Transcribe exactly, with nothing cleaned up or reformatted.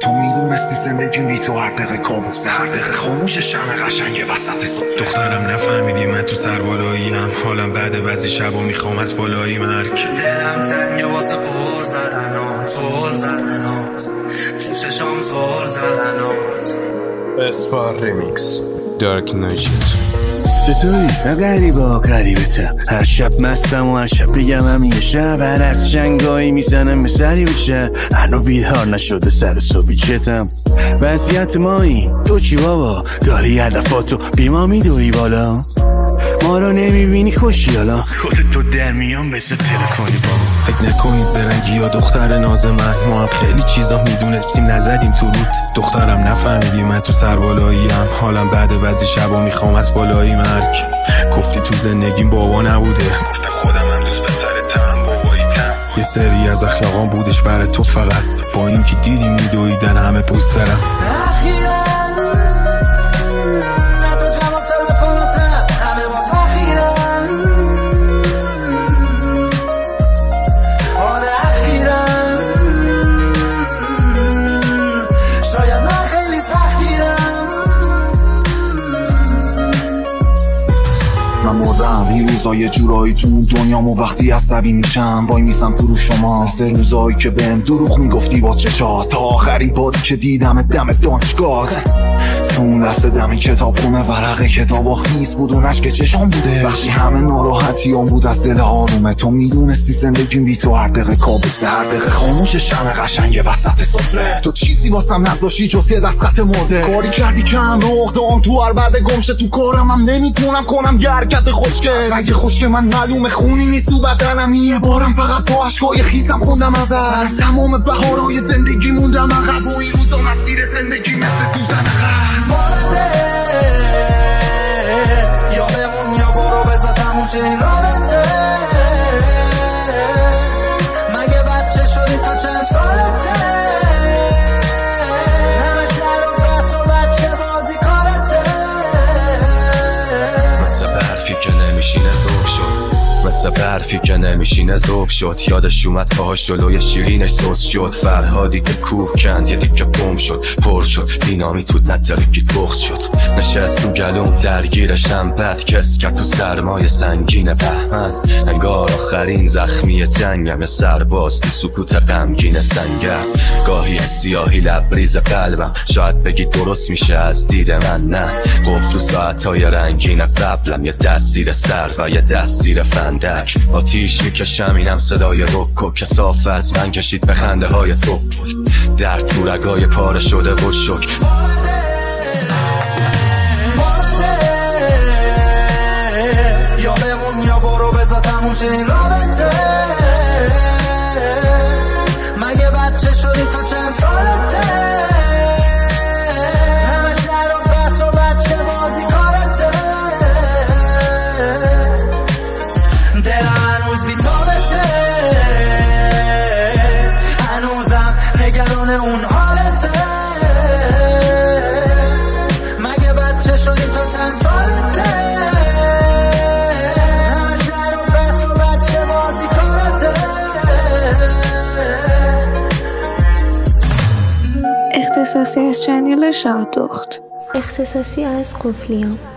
تو میدونستی زندگیم بی تو هر دقیقه کابوسه، هر دقیقه خاموش شمع قشنگ وسط سفره. دخترم نفهمیدی من تو سربالاییم، حالم بعد بعضی شبا میخوام از بالایی مرگ. دلم تنگه واسه پر زدنات، زل زدنات تو چشام، زل زدنات. اسپار ریمیکس دارک نایت. چطوری؟ نه غریبه ها غریبتم، هر شب مستم و هر شب بگم همین شب، هر از شنگایی میزنم به سری بشه، هنو بیدار نشده سر صبحی چتم. وضعیت ما این تو چی بابا؟ داری هدفاتو بیما میدوی بالا، ما رو نمیبینی خوشی حالا خودت تو در میان بسه تلفنی بابا. فکر نکنین زرنگی یا دختر ناز من، ما هم خیلی چیزا میدونستیم نزدیم تو رود. دخترم نفهمیدی من تو سربالاییم، حالم بعد بعضی شبا میخوام از بالایی مرگ. گفتی تو زندگیم بابا نبوده، گفتم خودم هم دوست بهتره بابایی تم. یه سری از اخلاقام بودش برای تو فقط، با این که دیدیم میدویدن همه پشت سرم. من مردم این روزا یه جورایی تو اون دنیامو، وقتی عصبی میشم وای میسم تو رو شما، مثل روزایی که بهم دروغ میگفتی با چشات، تا آخرین باری که دیدم دم دانشگاه. تو اون دست دم کتابخونه ورق کتابا خیس بود و نشک چشام بوده، وقتی همه ناراحتیام بود از دل آرومه. تو میدونستی زندگیم بی تو هر دقیقه کابوسه، هر دقیقه خاموش شمع قشنگ وسط سفره. تو چیزی واسم نذاشتی جز یه دست خط مرده، کاری کردی که هم رخ دام تو هر بعد گمشه. تو کارم هم نمیتونم کنم یه حرکت خوشگل، رنگ خشک من معلومه خونی نیست تو بدنم. یه بارم فقط با عشقای خیسم خوندم ازت، از تمام بهارهای زندگی موندم عقب، و این روزا مسیر زندگی مثل سوزن یا بمون یا برو بذار تموم شه این رابطه. مگه بچه شدی تو چند سالته؟ همه شهر و بس و بچه بازی کارته. مثل برفی که نمیشینه ذوب شد، مثل برفی که نمیشینه ذوب شد. یادش اومد پاهاش جلوی شیرینش سوز شد، فرهادی که کوه کند یه دیگه بوم شد، پر شد دینامیت بود نترکید بغض شد. نشست تو گلوم درگیرشم بد کس کرد تو سرمای سنگین بهمن. انگار آخرین زخمی جنگم، یه سرباز تو سکوت غمگین سنگر. گاهی سیاهی لبریز قلبم، شاید بگی درست میشه از دید من، نه قفل رو ساعتهای رنگین قبلم، یه دستیر سر و یه دستیر فندک. آتیش میکشم اینم صدای رکو که صاف از من کشید به خنده های تو. در تو رگای پاره شده و شک یا بمون یا برو بذار تموم شه این رابطه. مگه بچه شدی تو چند سالته؟ همه شهر و بس و بچه بازی کارته. دلم هنوز بی تابته، هنوزم نگران اون حالته. مگه بچه شدی تو چند سالته؟ اختصاصی از چنل شادخت، اختصاصی از قفلیام.